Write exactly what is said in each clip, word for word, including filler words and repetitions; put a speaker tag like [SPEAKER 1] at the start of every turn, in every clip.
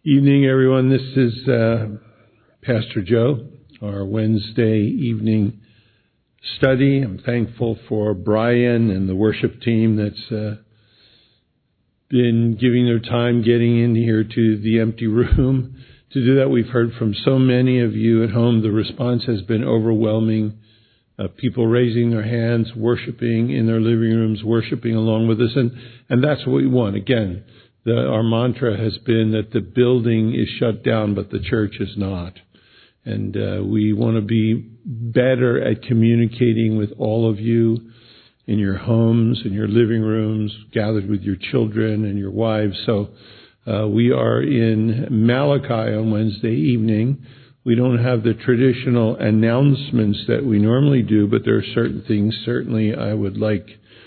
[SPEAKER 1] Evening, everyone. This is uh, Pastor Joe, our Wednesday evening study. I'm thankful for Brian and the worship team that's uh, been giving their time getting in here to the empty room. To do that, we've heard from so many of you at home. The response has been overwhelming. Uh, people raising their hands, worshiping in their living rooms, worshiping along with us. And, and that's what we want. Again, the, our mantra has been that the building is shut down, but the church is not. And uh, we want to be better at communicating with all of you in your homes, in your living rooms, gathered with your children and your wives. So uh, we are in Malachi on Wednesday evening. We don't have the traditional announcements that we normally do, but there are certain things certainly I would like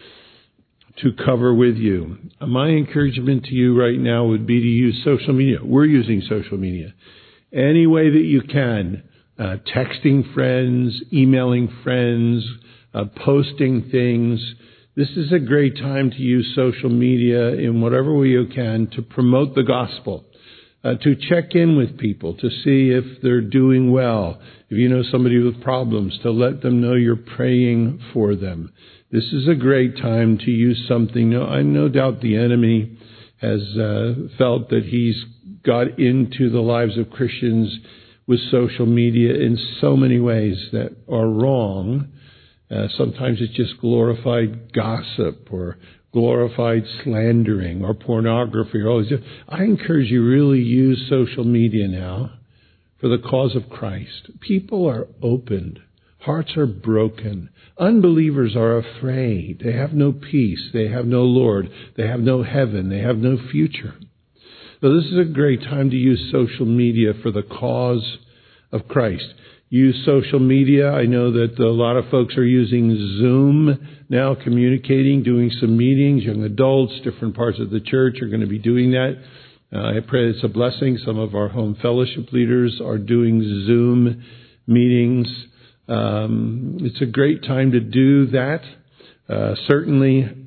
[SPEAKER 1] to cover with you. My encouragement to you right now would be to use social media. We're using social media. Any way that you can, uh, texting friends, emailing friends, uh, posting things. This is a great time to use social media in whatever way you can to promote the gospel. Uh, to check in with people, to see if they're doing well. If you know somebody with problems, to let them know you're praying for them. This is a great time to use something. No, I no doubt the enemy has uh, felt that he's got into the lives of Christians with social media in so many ways that are wrong. Uh, sometimes it's just glorified gossip or glorified slandering or pornography or all these. I encourage you really use social media now for the cause of Christ. People are opened. Hearts are broken. Unbelievers are afraid. They have no peace. They have no Lord. They have no heaven. They have no future. So this is a great time to use social media for the cause of Christ. Use social media. I know that a lot of folks are using Zoom now, communicating, doing some meetings. Young adults, different parts of the church are going to be doing that. Uh, I pray it's a blessing. Some of our home fellowship leaders are doing Zoom meetings. Um, it's a great time to do that. Uh, certainly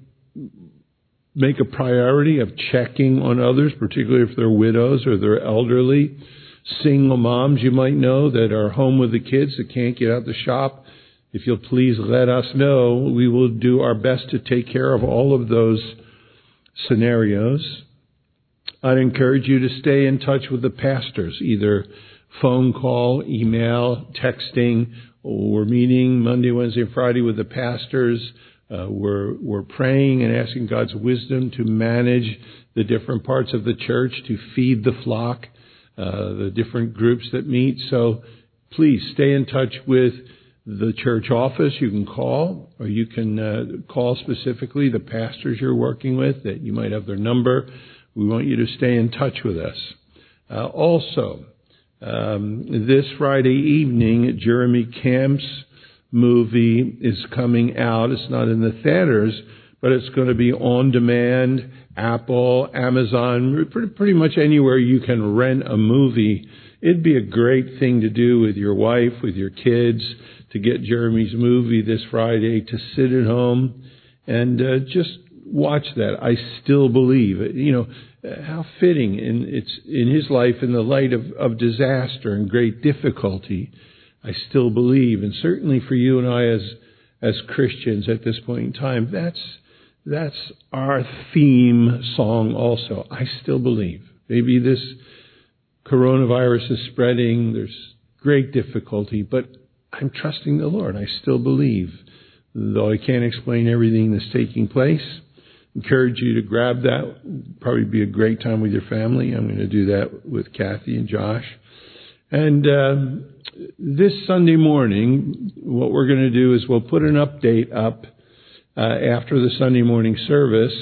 [SPEAKER 1] make a priority of checking on others, particularly if they're widows or they're elderly. Single moms you might know that are home with the kids that can't get out the shop. If you'll please let us know, we will do our best to take care of all of those scenarios. I'd encourage you to stay in touch with the pastors, either phone call, email, texting. We're meeting Monday, Wednesday, and Friday with the pastors. Uh, we're we're praying and asking God's wisdom to manage the different parts of the church, to feed the flock. Uh, the different groups that meet. So please stay in touch with the church office. You can call, or you can uh, call specifically the pastors you're working with, that you might have their number. We want you to stay in touch with us. Uh, also, um, this Friday evening, Jeremy Camp's movie is coming out. It's not in the theaters, but it's going to be on demand. Apple, Amazon, pretty, pretty much anywhere you can rent a movie. It'd be a great thing to do with your wife, with your kids, to get Jeremy's movie this Friday, to sit at home and uh, just watch that. I still believe, you know, how fitting in it's in his life in the light of, of disaster and great difficulty. I still believe, and certainly for you and I as as Christians at this point in time, that's That's our theme song also. I still believe. Maybe this coronavirus is spreading. There's great difficulty, but I'm trusting the Lord. I still believe. Though I can't explain everything that's taking place, encourage you to grab that. Probably be a great time with your family. I'm going to do that with Kathy and Josh. And uh, this Sunday morning, what we're going to do is we'll put an update up Uh, after the Sunday morning service,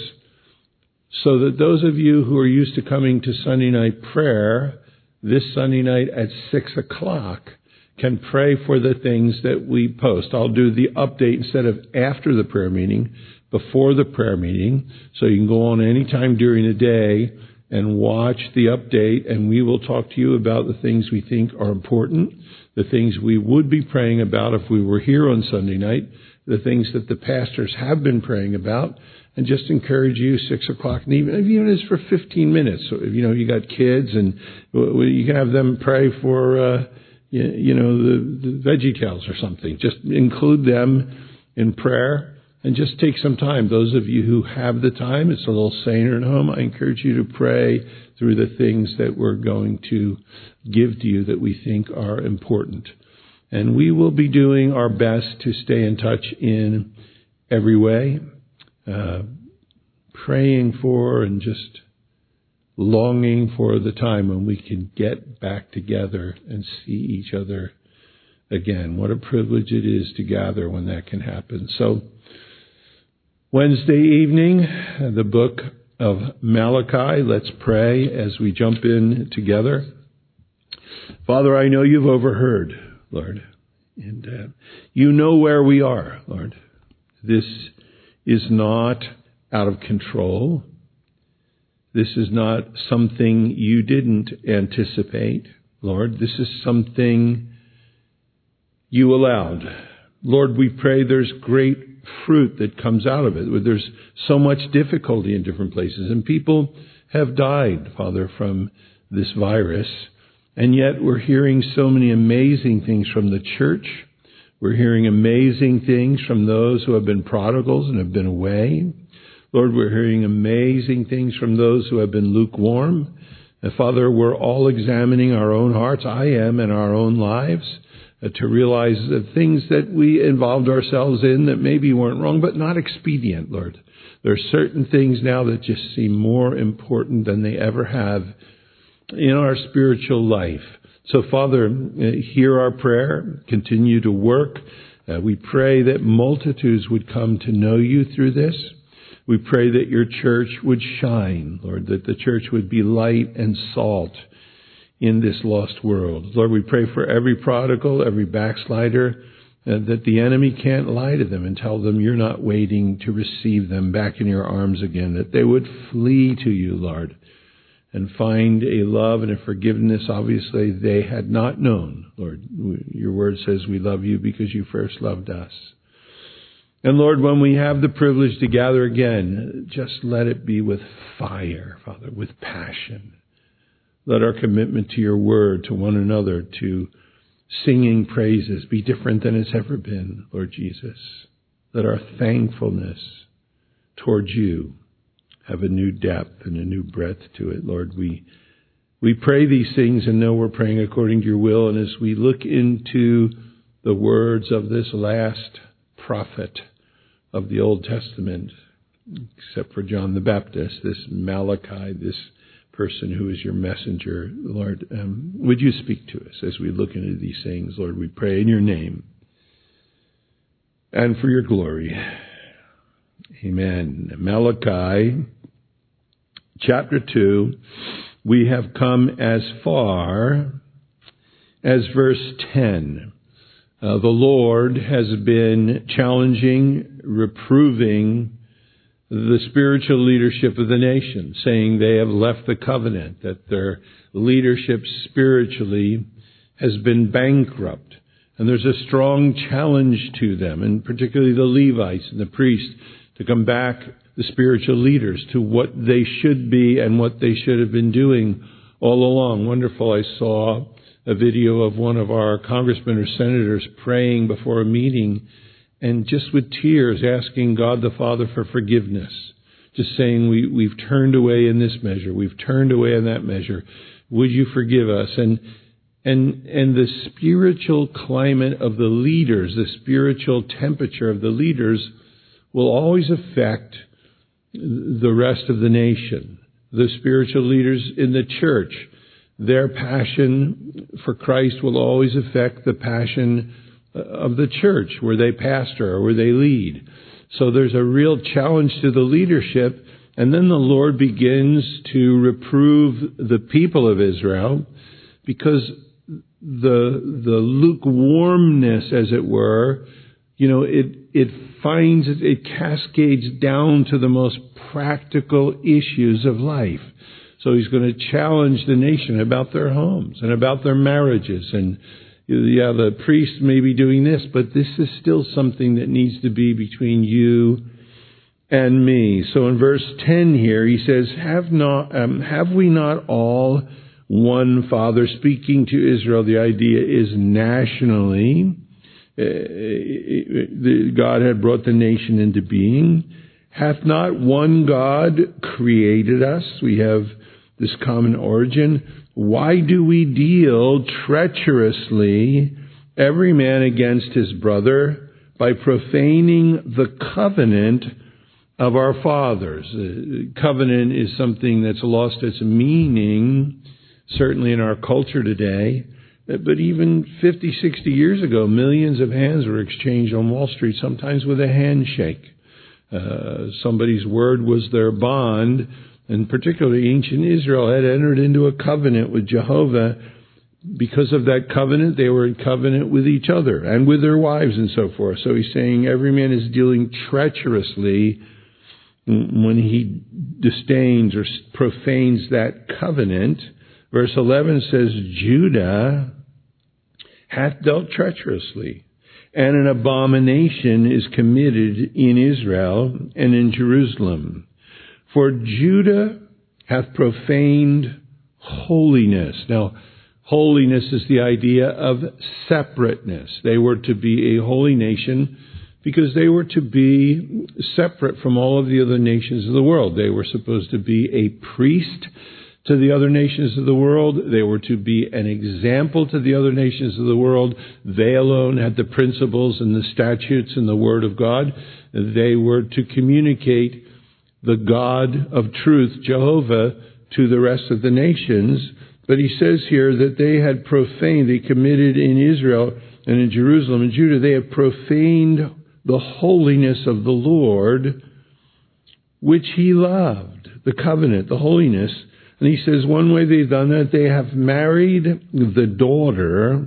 [SPEAKER 1] so that those of you who are used to coming to Sunday night prayer this Sunday night at six o'clock can pray for the things that we post. I'll do the update instead of after the prayer meeting, before the prayer meeting, so you can go on any time during the day and watch the update, and we will talk to you about the things we think are important, the things we would be praying about if we were here on Sunday night, the things that the pastors have been praying about, and just encourage you six o'clock in the evening, even if it's for fifteen minutes. So if you know you got kids, and you can have them pray for uh, you, you know the, the VeggieTales or something. Just include them in prayer and just take some time. Those of you who have the time, it's a little saner at home. I encourage you to pray through the things that we're going to give to you that we think are important. And we will be doing our best to stay in touch in every way. Uh, praying for and just longing for the time when we can get back together and see each other again. What a privilege it is to gather when that can happen. So, Wednesday evening, the book of Malachi. Let's pray as we jump in together. Father, I know you've overheard, Lord, and uh, you know where we are, Lord. This is not out of control. This is not something you didn't anticipate, Lord. This is something you allowed. Lord, we pray there's great fruit that comes out of it. There's so much difficulty in different places, and people have died, Father, from this virus, and yet we're hearing so many amazing things from the church. We're hearing amazing things from those who have been prodigals and have been away. Lord, we're hearing amazing things from those who have been lukewarm. And Father, we're all examining our own hearts, I am, in our own lives, uh, to realize the things that we involved ourselves in that maybe weren't wrong, but not expedient, Lord. There are certain things now that just seem more important than they ever have in our spiritual life. So, Father, hear our prayer. Continue to work. Uh, we pray that multitudes would come to know you through this. We pray that your church would shine, Lord, that the church would be light and salt in this lost world. Lord, we pray for every prodigal, every backslider, uh, that the enemy can't lie to them and tell them you're not waiting to receive them back in your arms again, that they would flee to you, Lord, and find a love and a forgiveness, obviously, they had not known. Lord, your word says we love you because you first loved us. And Lord, when we have the privilege to gather again, just let it be with fire, Father, with passion. Let our commitment to your word, to one another, to singing praises be different than it's ever been, Lord Jesus. Let our thankfulness towards you have a new depth and a new breadth to it, Lord. We we pray these things and know we're praying according to your will. And as we look into the words of this last prophet of the Old Testament, except for John the Baptist, this Malachi, this person who is your messenger, Lord, um, would you speak to us as we look into these things, Lord? We pray in your name and for your glory. Amen. Malachi chapter two, we have come as far as verse ten. Uh, the Lord has been challenging, reproving the spiritual leadership of the nation, saying they have left the covenant, that their leadership spiritually has been bankrupt. And there's a strong challenge to them, and particularly the Levites and the priests, to come back, the spiritual leaders, to what they should be and what they should have been doing all along. Wonderful. I saw a video of one of our congressmen or senators praying before a meeting and just with tears asking God the Father for forgiveness. Just saying, we, we've turned away in this measure. We've turned away in that measure. Would you forgive us? And And and the spiritual climate of the leaders, the spiritual temperature of the leaders will always affect the rest of the nation. The spiritual leaders in the church, their passion for Christ will always affect the passion of the church where they pastor or where they lead. So there's a real challenge to the leadership. And then the Lord begins to reprove the people of Israel because the the lukewarmness, as it were, you know, it it finds, it cascades down to the most practical issues of life. So he's going to challenge the nation about their homes and about their marriages and Yeah, the priest may be doing this, but this is still something that needs to be between you and me. So in verse ten here, he says, "Have not, um, have we not all one Father?" Speaking to Israel, the idea is nationally. Uh, God had brought the nation into being. "Hath not one God created us?" We have this common origin. "Why do we deal treacherously, every man against his brother, by profaning the covenant of our fathers?" Uh, covenant is something that's lost its meaning, certainly in our culture today. But even fifty, sixty years ago, millions of hands were exchanged on Wall Street, sometimes with a handshake. Uh, somebody's word was their bond, and particularly ancient Israel had entered into a covenant with Jehovah. Because of that covenant, they were in covenant with each other and with their wives and so forth. So he's saying every man is dealing treacherously when he disdains or profanes that covenant. Verse eleven says, "Judah hath dealt treacherously, and an abomination is committed in Israel and in Jerusalem. For Judah hath profaned holiness." Now, holiness is the idea of separateness. They were to be a holy nation because they were to be separate from all of the other nations of the world. They were supposed to be a priest to the other nations of the world. They were to be an example to the other nations of the world. They alone had the principles and the statutes and the Word of God. They were to communicate the God of truth, Jehovah, to the rest of the nations. But he says here that they had profaned, they committed in Israel and in Jerusalem and Judah, they had profaned the holiness of the Lord, which he loved, the covenant, the holiness. And he says one way they've done that, they have married the daughter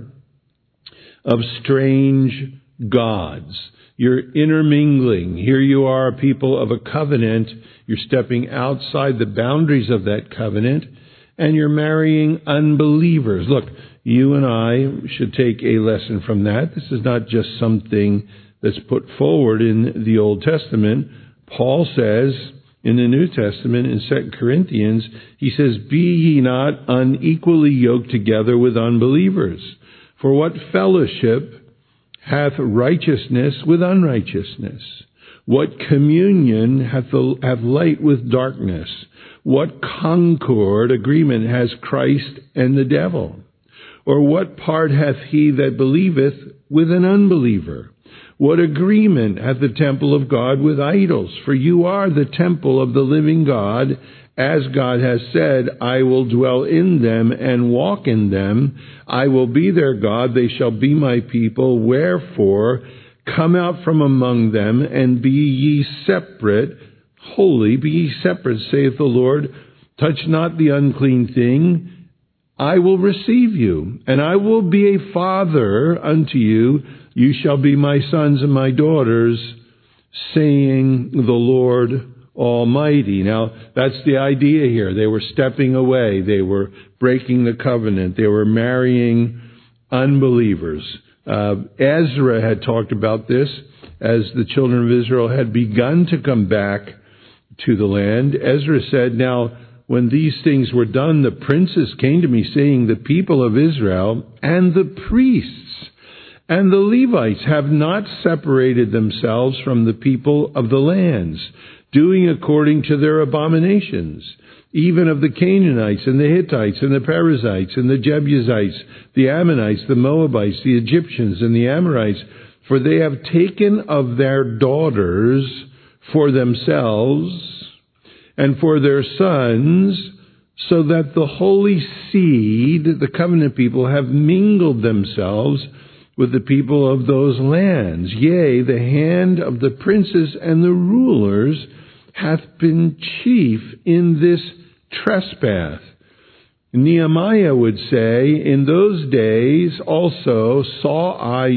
[SPEAKER 1] of strange gods. You're intermingling. Here you are, people of a covenant. You're stepping outside the boundaries of that covenant, and you're marrying unbelievers. Look, you and I should take a lesson from that. This is not just something that's put forward in the Old Testament. Paul says in the New Testament, in Second Corinthians, he says, "Be ye not unequally yoked together with unbelievers. For what fellowship hath righteousness with unrighteousness? What communion hath, the, hath light with darkness? What concord, agreement, has Christ and the devil? Or what part hath he that believeth with an unbeliever? What agreement hath the temple of God with idols? For you are the temple of the living God, as God has said, I will dwell in them and walk in them. I will be their God, they shall be my people. Wherefore, come out from among them, and be ye separate, holy, be ye separate, saith the Lord. Touch not the unclean thing. I will receive you, and I will be a father unto you. You shall be my sons and my daughters, saying the Lord Almighty. Now, that's the idea here. They were stepping away. They were breaking the covenant. They were marrying unbelievers. Uh, Ezra had talked about this as the children of Israel had begun to come back to the land. Ezra said, now, when these things were done, the princes came to me, saying, the people of Israel and the priests and the Levites have not separated themselves from the people of the lands, doing according to their abominations, even of the Canaanites and the Hittites and the Perizzites and the Jebusites, the Ammonites, the Moabites, the Egyptians and the Amorites, for they have taken of their daughters for themselves and for their sons, so that the holy seed, the covenant people, have mingled themselves with the people of those lands. Yea, the hand of the princes and the rulers hath been chief in this trespass. Nehemiah would say, in those days also saw I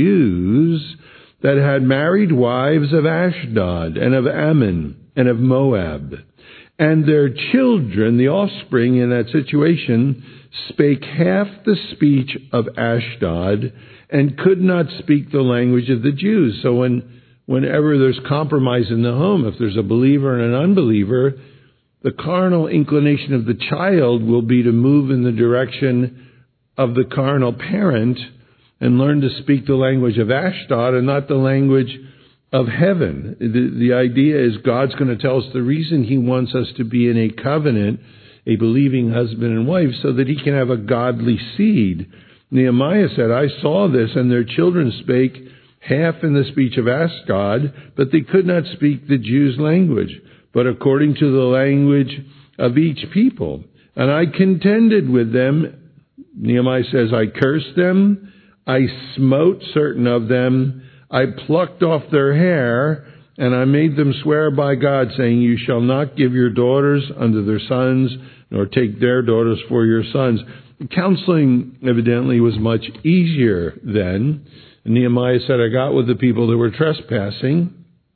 [SPEAKER 1] Jews that had married wives of Ashdod and of Ammon and of Moab, And their children, the offspring in that situation, spake half the speech of Ashdod and could not speak the language of the Jews. So when whenever there's compromise in the home, if there's a believer and an unbeliever, the carnal inclination of the child will be to move in the direction of the carnal parent and learn to speak the language of Ashdod and not the language of heaven. The, the idea is God's going to tell us the reason He wants us to be in a covenant, a believing husband and wife, so that He can have a godly seed. Nehemiah said, I saw this, and their children spake half in the speech of Ashdod, but they could not speak the Jews' language, but according to the language of each people. And I contended with them. Nehemiah says, I cursed them, I smote certain of them, I plucked off their hair, and I made them swear by God, saying, you shall not give your daughters unto their sons, nor take their daughters for your sons. Counseling, evidently, was much easier then. And Nehemiah said, I got with the people that were trespassing.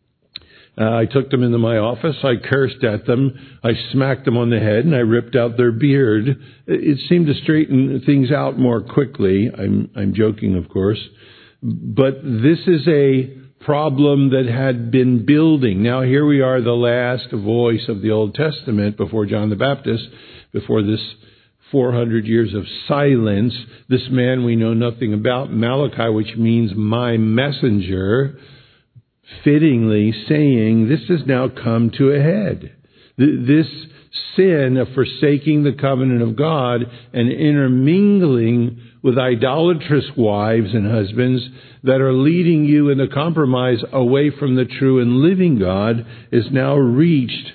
[SPEAKER 1] Uh, I took them into my office. I cursed at them. I smacked them on the head, and I ripped out their beard. It seemed to straighten things out more quickly. I'm, I'm joking, of course. But this is a problem that had been building. Now here we are, the last voice of the Old Testament before John the Baptist, before this four hundred years of silence. This man we know nothing about, Malachi, which means my messenger, fittingly saying this has now come to a head. This sin of forsaking the covenant of God and intermingling with idolatrous wives and husbands that are leading you in the compromise away from the true and living God is now reached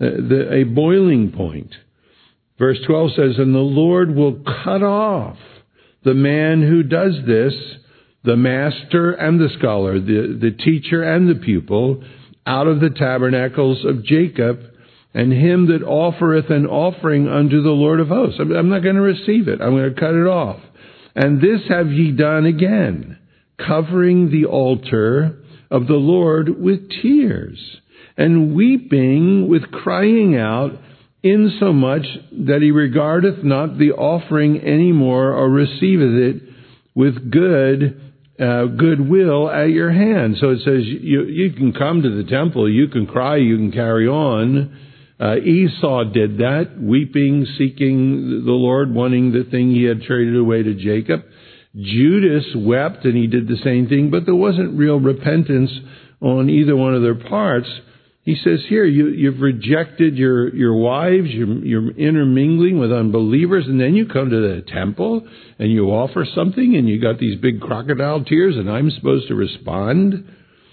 [SPEAKER 1] a boiling point. Verse twelve says, and the Lord will cut off the man who does this, the master and the scholar, the, the teacher and the pupil, out of the tabernacles of Jacob, and him that offereth an offering unto the Lord of hosts. I'm not going to receive it. I'm going to cut it off. And this have ye done again, covering the altar of the Lord with tears, and weeping with crying out, insomuch that he regardeth not the offering any more, or receiveth it with good uh, goodwill at your hand. So it says you, you can come to the temple, you can cry, you can carry on. Uh, Esau did that, weeping, seeking the Lord, wanting the thing he had traded away to Jacob. Judas wept, and he did the same thing, but there wasn't real repentance on either one of their parts. He says here, you, you've rejected your, your wives, you're, you're intermingling with unbelievers, and then you come to the temple, and you offer something, and you got these big crocodile tears, and I'm supposed to respond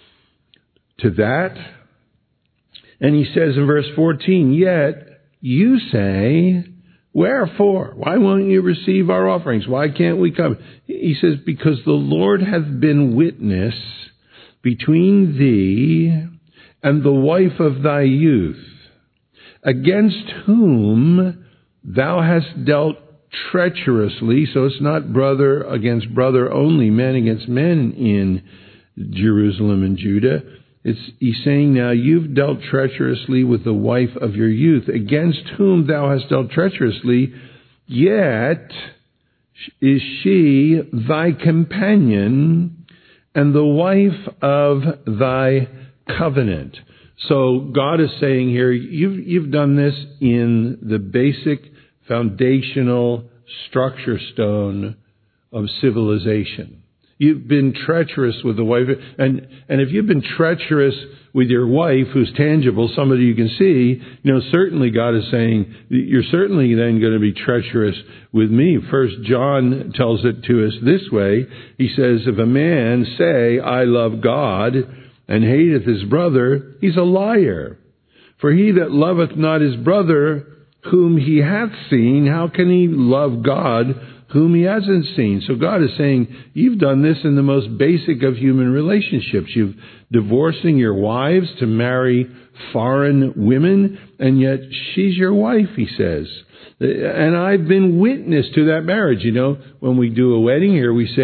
[SPEAKER 1] to that? And he says in verse fourteen, yet you say, wherefore? Why won't you receive our offerings? Why can't we come? He says, because the Lord hath been witness between thee and the wife of thy youth, against whom thou hast dealt treacherously. So it's not brother against brother only, men against men in Jerusalem and Judah. It's, he's saying now, you've dealt treacherously with the wife of your youth, against whom thou hast dealt treacherously, yet is she thy companion and the wife of thy covenant. So God is saying here, you've, you've done this in the basic foundational structure stone of civilization. You've been treacherous with the wife. And, and if you've been treacherous with your wife, who's tangible, somebody you can see, you know, certainly God is saying, you're certainly then going to be treacherous with me. First John tells it to us this way. He says, if a man say, I love God, and hateth his brother, he's a liar. For he that loveth not his brother whom he hath seen, how can he love God whom he hasn't seen? So God is saying, you've done this in the most basic of human relationships. You've divorcing your wives to marry foreign women, and yet she's your wife, he says. And I've been witness to that marriage. You know, when we do a wedding here, we say,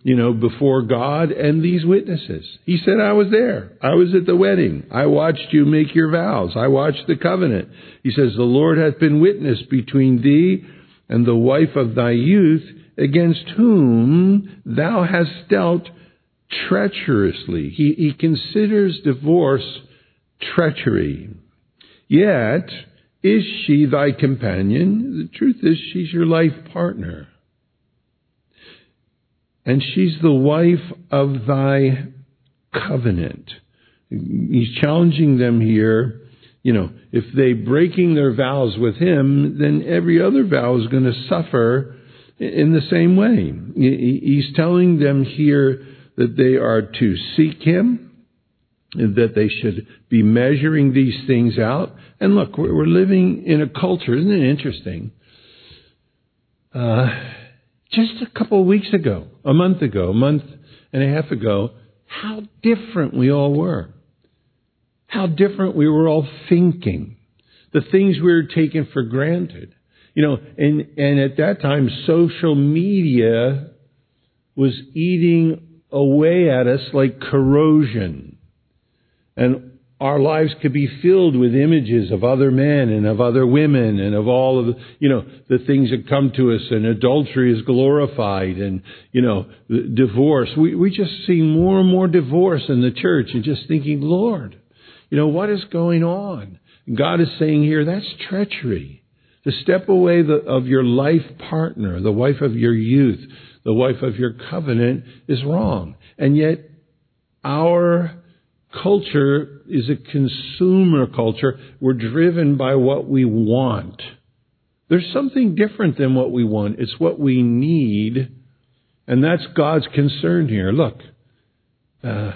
[SPEAKER 1] you know, before God and these witnesses. He said, I was there. I was at the wedding. I watched you make your vows. I watched the covenant. He says, the Lord hath been witness between thee and the wife of thy youth, against whom thou hast dealt treacherously. He, he considers divorce treachery. Yet, is she thy companion? The truth is, she's your life partner. And she's the wife of thy covenant. He's challenging them here. You know, if they breaking their vows with him, then every other vow is going to suffer in the same way. He's telling them here that they are to seek him, that they should be measuring these things out. And look, we're living in a culture, isn't it interesting? Uh, just a couple of weeks ago, a month ago, a month and a half ago, how different we all were. How different we were all thinking. The things we were taking for granted. You know, and, and at that time, social media was eating away at us like corrosion. And our lives could be filled with images of other men and of other women and of all of the, you know, the things that come to us, and adultery is glorified, and, you know, divorce. We, we just see more and more divorce in the church, and just thinking, Lord, you know, what is going on? God is saying here, that's treachery. To step away the, of your life partner, the wife of your youth, the wife of your covenant, is wrong. And yet, our culture is a consumer culture. We're driven by what we want. There's something different than what we want. It's what we need. And that's God's concern here. Look, uh,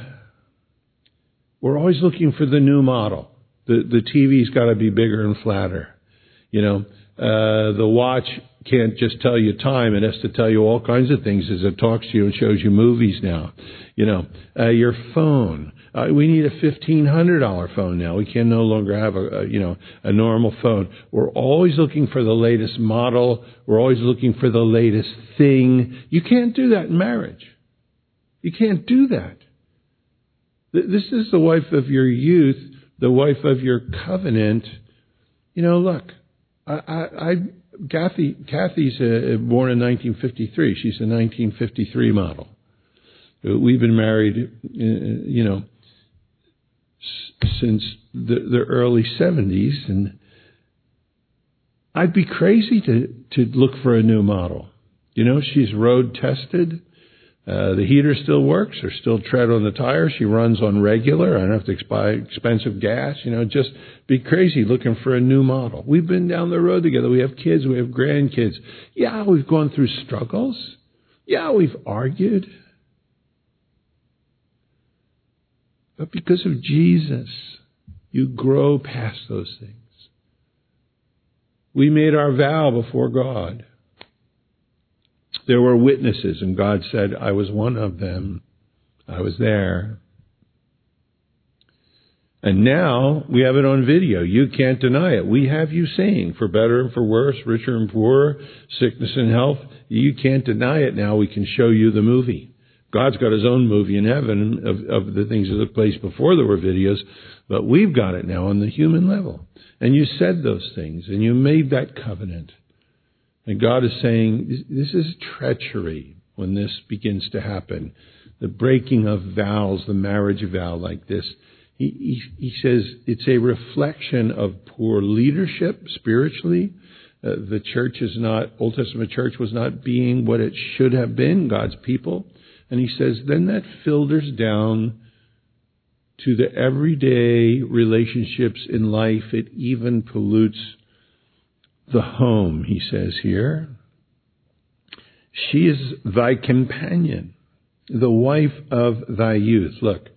[SPEAKER 1] we're always looking for the new model. The, the T V's got to be bigger and flatter. You know, uh, the watch can't just tell you time. It has to tell you all kinds of things as it talks to you and shows you movies now. You know, uh, your phone. Uh, we need a fifteen hundred dollars phone now. We can no longer have a, a, you know, a normal phone. We're always looking for the latest model. We're always looking for the latest thing. You can't do that in marriage. You can't do that. This is the wife of your youth, the wife of your covenant. You know, look, I, I, I Kathy, Kathy's uh, born in nineteen fifty-three. She's a nineteen fifty-three model. We've been married, uh, you know, s- since the, the early seventies, and I'd be crazy to, to look for a new model. You know, she's road tested. Uh, the heater still works. There's still tread on the tire. She runs on regular. I don't have to buy expensive gas. You know, just be crazy looking for a new model. We've been down the road together. We have kids. We have grandkids. Yeah, we've gone through struggles. Yeah, we've argued. But because of Jesus, you grow past those things. We made our vow before God. There were witnesses, and God said, I was one of them. I was there. And now we have it on video. You can't deny it. We have you saying, for better and for worse, richer and poorer, sickness and health. You can't deny it now. We can show you the movie. God's got his own movie in heaven of, of the things that took place before there were videos, but we've got it now on the human level. And you said those things, and you made that covenant. And God is saying, this is treachery when this begins to happen. The breaking of vows, the marriage vow like this. He, he, he says it's a reflection of poor leadership spiritually. Uh, the church is not, Old Testament church was not being what it should have been, God's people. And he says, then that filters down to the everyday relationships in life. It even pollutes the home, he says here. She is thy companion, the wife of thy youth. Look,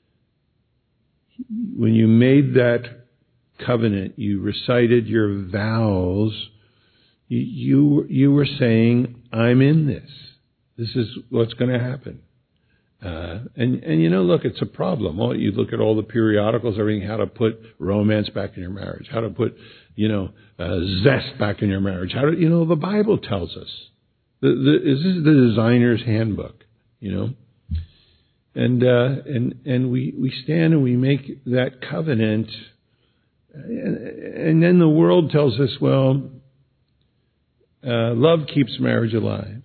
[SPEAKER 1] when you made that covenant, you recited your vows, you, you, you were saying, I'm in this. This is what's going to happen. Uh, and, and you know, look, it's a problem. Well, you look at all the periodicals, everything, how to put romance back in your marriage, how to put, you know, uh, zest back in your marriage. How to, you know, the Bible tells us. The, the, this is the designer's handbook. you know. And uh, and and we, we stand and we make that covenant, and, and then the world tells us, well, uh, love keeps marriage alive.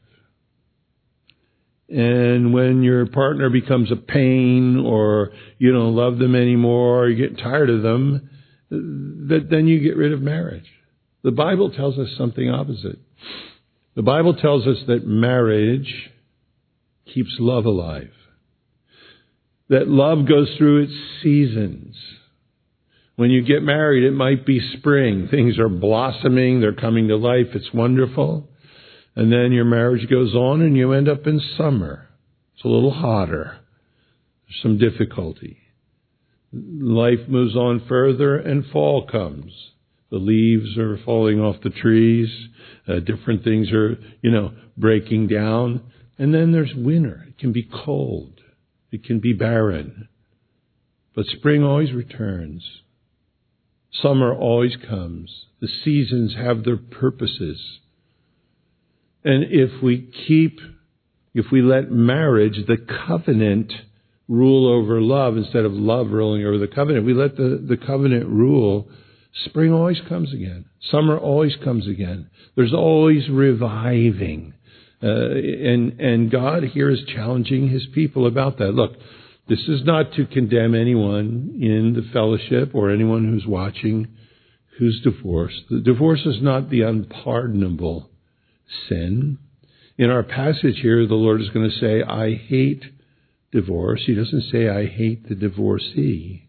[SPEAKER 1] And when your partner becomes a pain, or you don't love them anymore, or you get tired of them, that then you get rid of marriage. The Bible tells us something opposite. The Bible tells us that marriage keeps love alive. That love goes through its seasons. When you get married, it might be spring. Things are blossoming. They're coming to life. It's wonderful. And then your marriage goes on and you end up in summer. It's a little hotter. There's some difficulty. Life moves on further and fall comes. The leaves are falling off the trees. Uh, different things are, you know, breaking down. And then there's winter. It can be cold. It can be barren. But spring always returns. Summer always comes. The seasons have their purposes. And if we keep, if we let marriage, the covenant, rule over love instead of love ruling over the covenant, we let the, the covenant rule, spring always comes again. Summer always comes again. There's always reviving. Uh, and, and God here is challenging His people about that. Look, this is not to condemn anyone in the fellowship or anyone who's watching who's divorced. The divorce is not the unpardonable sin. In our passage here, the Lord is going to say, I hate divorce. He doesn't say, I hate the divorcee.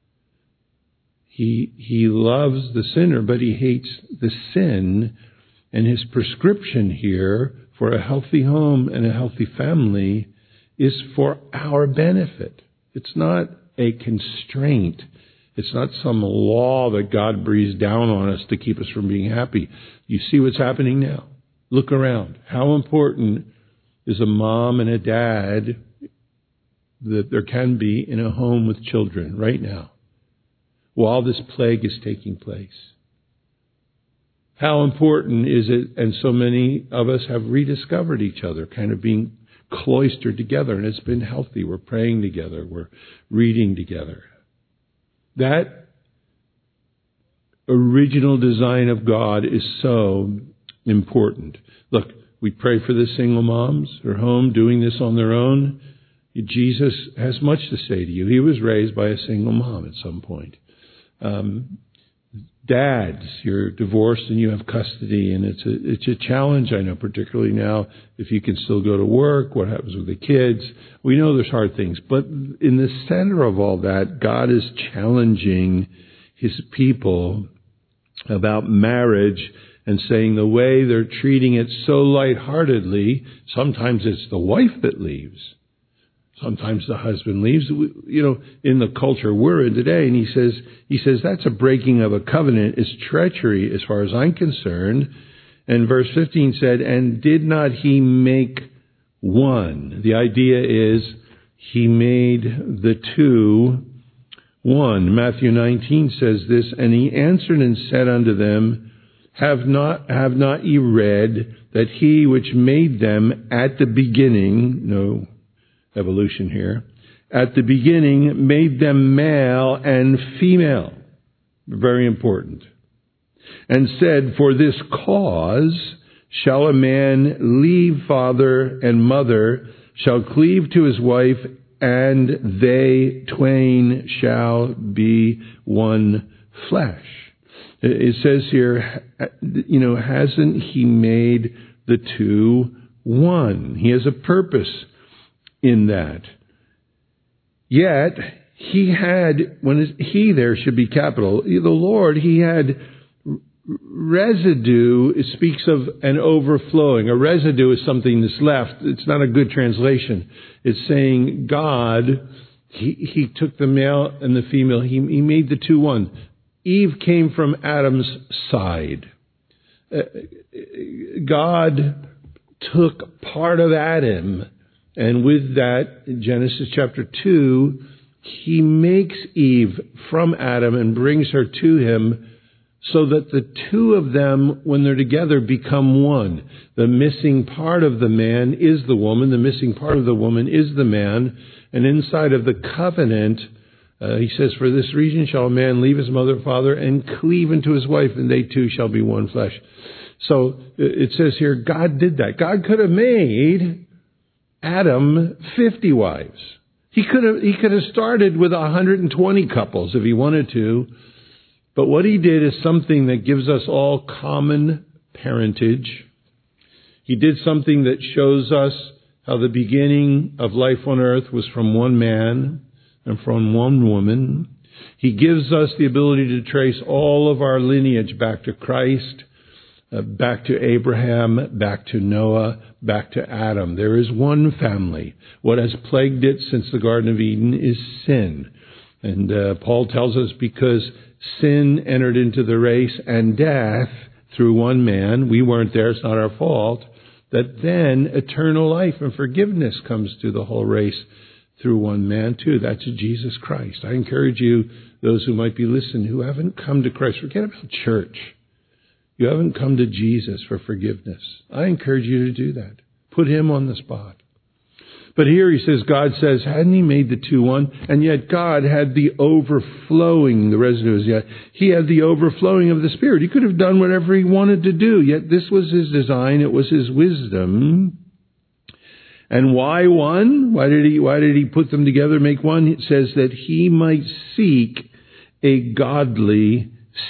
[SPEAKER 1] He, he loves the sinner, but He hates the sin. And His prescription here for a healthy home and a healthy family is for our benefit. It's not a constraint. It's not some law that God breathes down on us to keep us from being happy. You see what's happening now. Look around. How important is a mom and a dad that there can be in a home with children right now while this plague is taking place? How important is it, and so many of us have rediscovered each other, kind of being cloistered together, and it's been healthy. We're praying together. We're reading together. That original design of God is so important. Look, we pray for the single moms who are home doing this on their own. Jesus has much to say to you. He was raised by a single mom at some point. Um, dads, you're divorced and you have custody, and it's a it's a challenge, I know, particularly now if you can still go to work, what happens with the kids. We know there's hard things, but in the center of all that, God is challenging His people about marriage and saying the way they're treating it so lightheartedly, sometimes it's the wife that leaves. Sometimes the husband leaves, you know, in the culture we're in today. And he says, he says that's a breaking of a covenant. It's treachery as far as I'm concerned. And verse fifteen said, and did not He make one? The idea is He made the two one. Matthew nineteen says this, and He answered and said unto them, Have not, have not ye read that He which made them at the beginning, no evolution here, at the beginning made them male and female. Very important. And said, for this cause shall a man leave father and mother, shall cleave to his wife, and they twain shall be one flesh. It says here, you know, hasn't He made the two one? He has a purpose in that. Yet, He had, when He there should be capital, the Lord, He had residue. It speaks of an overflowing. A residue is something that's left. It's not a good translation. It's saying God, He, he took the male and the female, He, he made the two one. Eve came from Adam's side. Uh, God took part of Adam, and with that, in Genesis chapter two, He makes Eve from Adam and brings her to Him so that the two of them, when they're together, become one. The missing part of the man is the woman. The missing part of the woman is the man. And inside of the covenant, uh, he says, for this reason shall a man leave his mother and father and cleave unto his wife, and they two shall be one flesh. So it says here, God did that. God could have made Adam fifty wives. He could have, he could have started with one hundred twenty couples if he wanted to. But what he did is something that gives us all common parentage. He did something that shows us how the beginning of life on earth was from one man and from one woman. He gives us the ability to trace all of our lineage back to Christ, uh, back to Abraham, back to Noah, back to Adam. There is one family. What has plagued it since the Garden of Eden is sin. And uh, Paul tells us because sin entered into the race and death through one man, we weren't there, it's not our fault, that then eternal life and forgiveness comes to the whole race through one man too. That's Jesus Christ. I encourage you, those who might be listening, who haven't come to Christ, forget about church. You haven't come to Jesus for forgiveness. I encourage you to do that. Put him on the spot. But here he says, God says, hadn't he made the two one? And yet God had the overflowing, the residue is yet, he had the overflowing of the Spirit. He could have done whatever he wanted to do, yet this was his design, it was his wisdom. And why one? Why did he, why did he put them together, make one? It says that he might seek a godly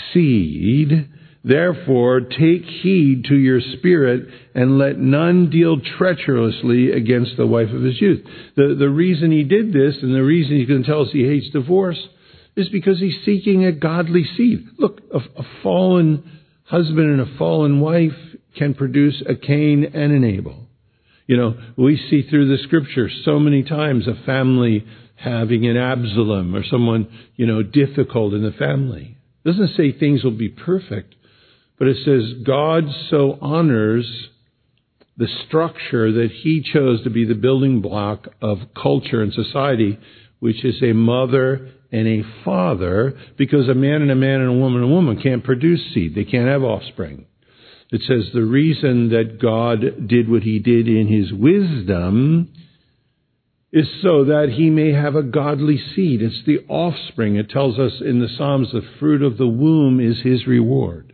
[SPEAKER 1] seed. Therefore, take heed to your spirit, and let none deal treacherously against the wife of his youth. The, the reason he did this, and the reason he's going to tell us he hates divorce, is because he's seeking a godly seed. Look, a, a fallen husband and a fallen wife can produce a Cain and an Abel. You know, we see through the Scripture so many times a family having an Absalom or someone, you know, difficult in the family. It doesn't say things will be perfect. But it says God so honors the structure that he chose to be the building block of culture and society, which is a mother and a father, because a man and a man and a woman and a woman can't produce seed. They can't have offspring. It says the reason that God did what he did in his wisdom is so that he may have a godly seed. It's the offspring. It tells us in the Psalms the fruit of the womb is his reward.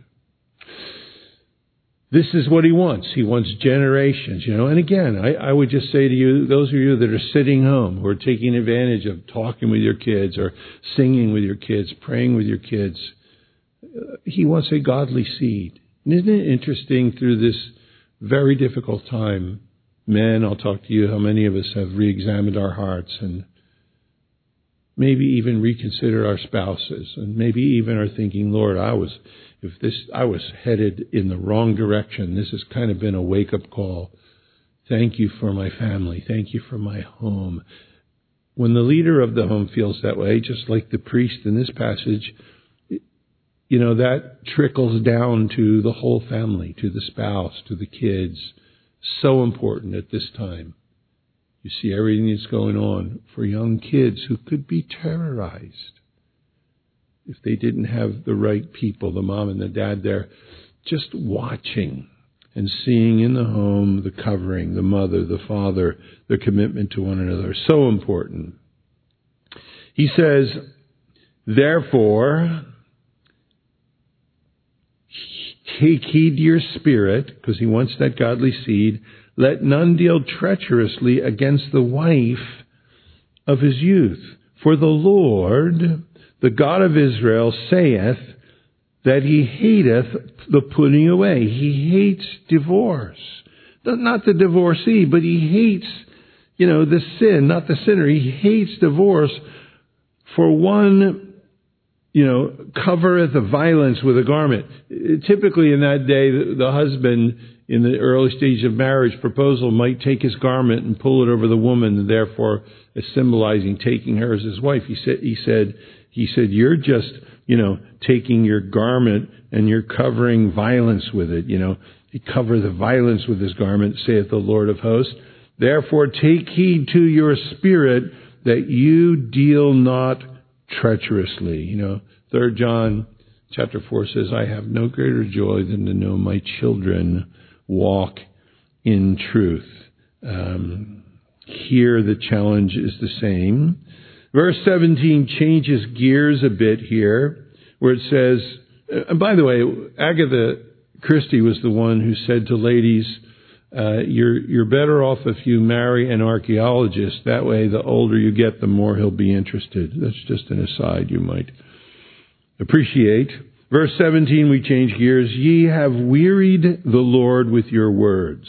[SPEAKER 1] This is what he wants. He wants generations, you know. And again, I, I would just say to you, those of you that are sitting home, who are taking advantage of talking with your kids or singing with your kids, praying with your kids, uh, he wants a godly seed. And isn't it interesting through this very difficult time, men, I'll talk to you, how many of us have re-examined our hearts and maybe even reconsider our spouses, and maybe even are thinking, Lord, I was, if this, I was headed in the wrong direction. This has kind of been a wake-up call. Thank you for my family. Thank you for my home. When the leader of the home feels that way, just like the priest in this passage, you know, that trickles down to the whole family, to the spouse, to the kids. So important at this time. You see everything that's going on for young kids who could be terrorized if they didn't have the right people, the mom and the dad there, just watching and seeing in the home the covering, the mother, the father, their commitment to one another. So important. He says, therefore, take heed to your spirit, because he wants that godly seed. Let none deal treacherously against the wife of his youth. For the Lord, the God of Israel, saith that he hateth the putting away. He hates divorce. Not the divorcee, but he hates, you know, the sin, not the sinner. He hates divorce. For one, you know, covereth the violence with a garment. Typically in that day, the, the husband in the early stage of marriage proposal might take his garment and pull it over the woman, and therefore symbolizing taking her as his wife. He said, he said, he said, you're just, you know, taking your garment and you're covering violence with it. You know, he covered the violence with his garment, saith the Lord of hosts. Therefore take heed to your spirit that you deal not treacherously. You know, Third John chapter four says, I have no greater joy than to know my children walk in truth. Um, here the challenge is the same. Verse seventeen changes gears a bit here, where it says, and by the way, Agatha Christie was the one who said to ladies, uh, you're, you're better off if you marry an archaeologist. That way, the older you get, the more he'll be interested. That's just an aside you might appreciate. Verse seventeen, we change gears. Ye have wearied the Lord with your words.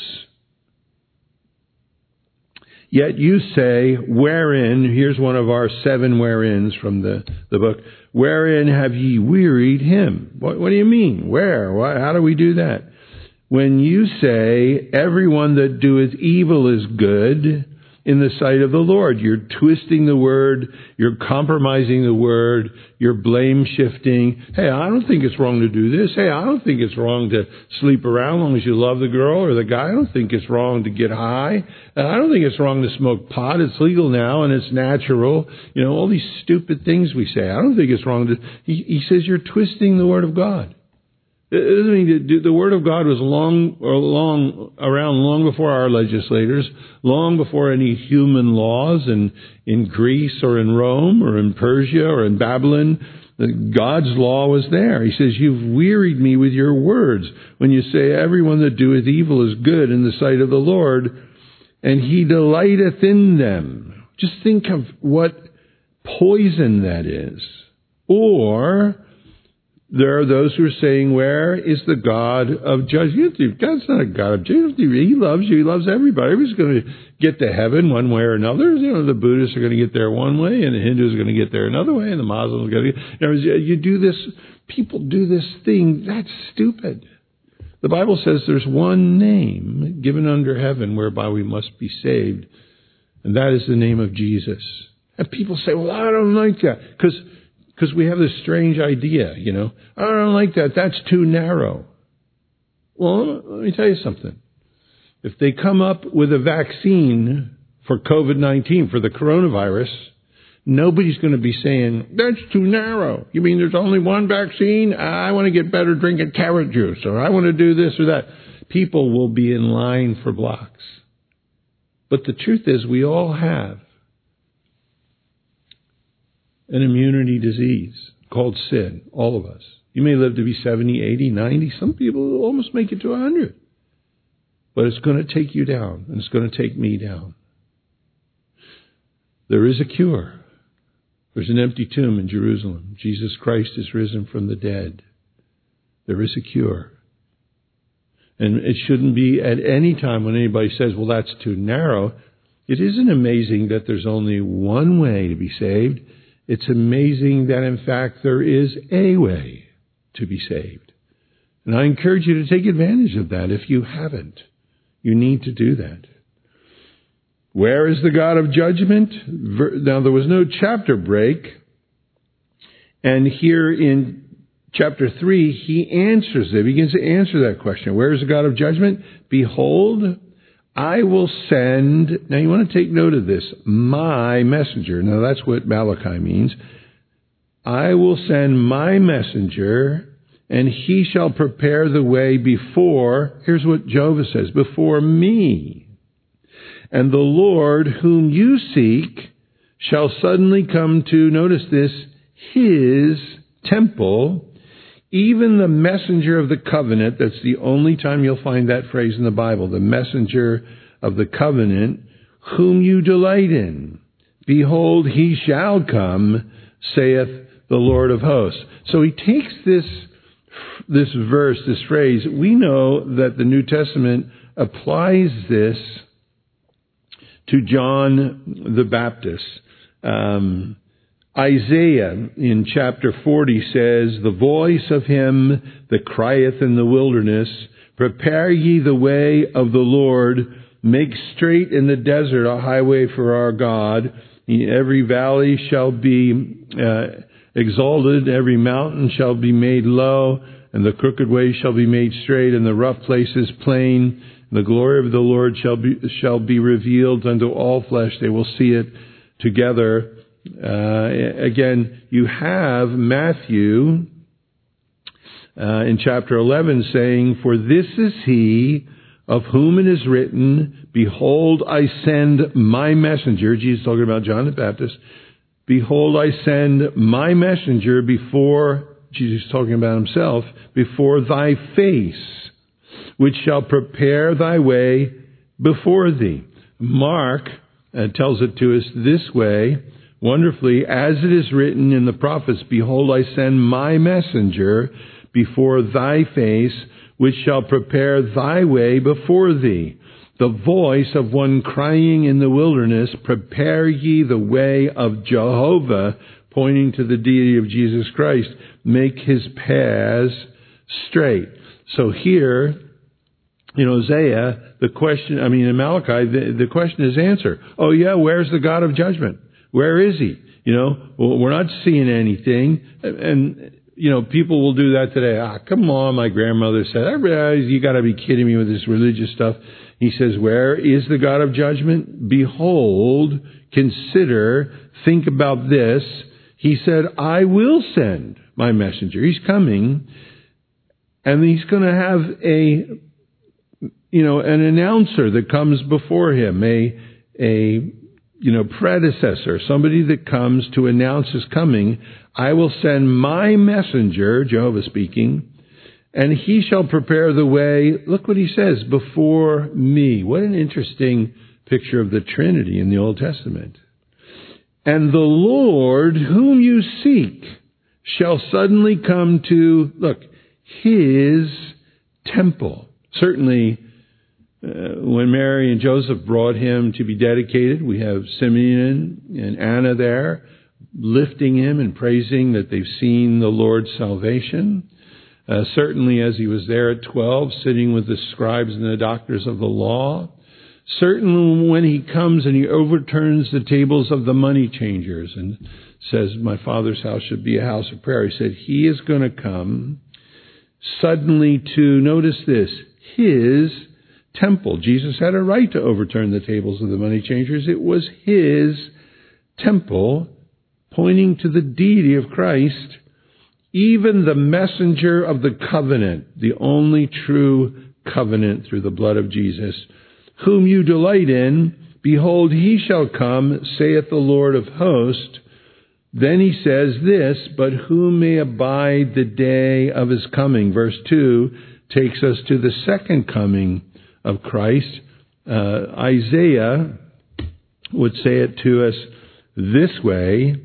[SPEAKER 1] Yet you say, wherein, here's one of our seven whereins from the, the book, wherein have ye wearied him? What, what do you mean? Where? Why, how do we do that? When you say, everyone that doeth evil is good in the sight of the Lord, you're twisting the word, you're compromising the word, you're blame shifting. Hey, I don't think it's wrong to do this. Hey, I don't think it's wrong to sleep around as long as you love the girl or the guy. I don't think it's wrong to get high. I don't think it's wrong to smoke pot. It's legal now and it's natural. You know, all these stupid things we say. I don't think it's wrong to... He, he says you're twisting the word of God. I mean, the Word of God was long, or long around long before our legislators, long before any human laws, and in Greece or in Rome or in Persia or in Babylon, God's law was there. He says, you've wearied me with your words when you say everyone that doeth evil is good in the sight of the Lord, and he delighteth in them. Just think of what poison that is. Or... there are those who are saying, where is the God of judgment? God's not a God of judgment. He loves you. He loves everybody. Everybody's going to get to heaven one way or another. You know, the Buddhists are going to get there one way, and the Hindus are going to get there another way, and the Muslims are going to get... You know, you do this... People do this thing. That's stupid. The Bible says there's one name given under heaven whereby we must be saved, and that is the name of Jesus. And people say, well, I don't like that, because... Because we have this strange idea, you know. I don't like that. That's too narrow. Well, let me tell you something. If they come up with a vaccine for covid nineteen, for the coronavirus, nobody's going to be saying, that's too narrow. You mean there's only one vaccine? I want to get better drinking carrot juice, or I want to do this or that. People will be in line for blocks. But the truth is, we all have an immunity disease called sin, all of us. You may live to be seventy, eighty, ninety. Some people will almost make it to one hundred. But it's going to take you down, and it's going to take me down. There is a cure. There's an empty tomb in Jerusalem. Jesus Christ is risen from the dead. There is a cure. And it shouldn't be at any time when anybody says, well, that's too narrow. It isn't amazing that there's only one way to be saved. It's amazing that, in fact, there is a way to be saved. And I encourage you to take advantage of that if you haven't. You need to do that. Where is the God of judgment? Now, there was no chapter break. And here in chapter three, he answers it. He begins to answer that question. Where is the God of judgment? Behold, I will send, now you want to take note of this, my messenger. Now that's what Malachi means. I will send my messenger, and he shall prepare the way before, here's what Jehovah says, before me. And the Lord whom you seek shall suddenly come to, notice this, his temple, even the messenger of the covenant. That's the only time you'll find that phrase in the Bible. The messenger of the covenant, whom you delight in. Behold, he shall come, saith the Lord of hosts. So he takes this, this verse, this phrase. We know that the New Testament applies this to John the Baptist. Um, Isaiah in chapter forty says, the voice of him that crieth in the wilderness, prepare ye the way of the Lord, make straight in the desert a highway for our God. Every valley shall be uh, exalted, every mountain shall be made low, and the crooked way shall be made straight, and the rough places plain. The glory of the Lord shall be shall be revealed unto all flesh. They will see it together. Uh, again, you have Matthew uh, in chapter eleven, saying, "For this is he of whom it is written, Behold, I send my messenger," Jesus talking about John the Baptist, "Behold, I send my messenger before," Jesus talking about himself, "before thy face, which shall prepare thy way before thee." Mark uh, tells it to us this way, wonderfully, "As it is written in the prophets, Behold, I send my messenger before thy face, which shall prepare thy way before thee. The voice of one crying in the wilderness, Prepare ye the way of Jehovah," pointing to the deity of Jesus Christ, "make his paths straight." So here, in Hosea, the question, I mean, in Malachi, the, the question is answered. Oh yeah, where's the God of judgment? Where is he? You know, well, we're not seeing anything. And, you know, people will do that today. Ah, come on, my grandmother said, I realize you got to be kidding me with this religious stuff. He says, where is the God of judgment? Behold, consider, think about this. He said, I will send my messenger. He's coming, and he's going to have a, you know, an announcer that comes before him, a, a, you know, predecessor, somebody that comes to announce his coming. I will send my messenger, Jehovah speaking, and he shall prepare the way. Look what he says, before me. What an interesting picture of the Trinity in the Old Testament. And the Lord whom you seek shall suddenly come to, look, his temple. Certainly, uh, when Mary and Joseph brought him to be dedicated, we have Simeon and Anna there lifting him and praising that they've seen the Lord's salvation. Uh, certainly as he was there at twelve, sitting with the scribes and the doctors of the law. Certainly when he comes and he overturns the tables of the money changers and says, my Father's house should be a house of prayer. He said, he is going to come suddenly to, notice this, his temple. Jesus had a right to overturn the tables of the money changers. It was his temple, pointing to the deity of Christ, even the messenger of the covenant, the only true covenant through the blood of Jesus, whom you delight in. Behold, he shall come, saith the Lord of hosts. Then he says this, but who may abide the day of his coming? Verse two takes us to the second coming of Christ. Uh, Isaiah would say it to us this way.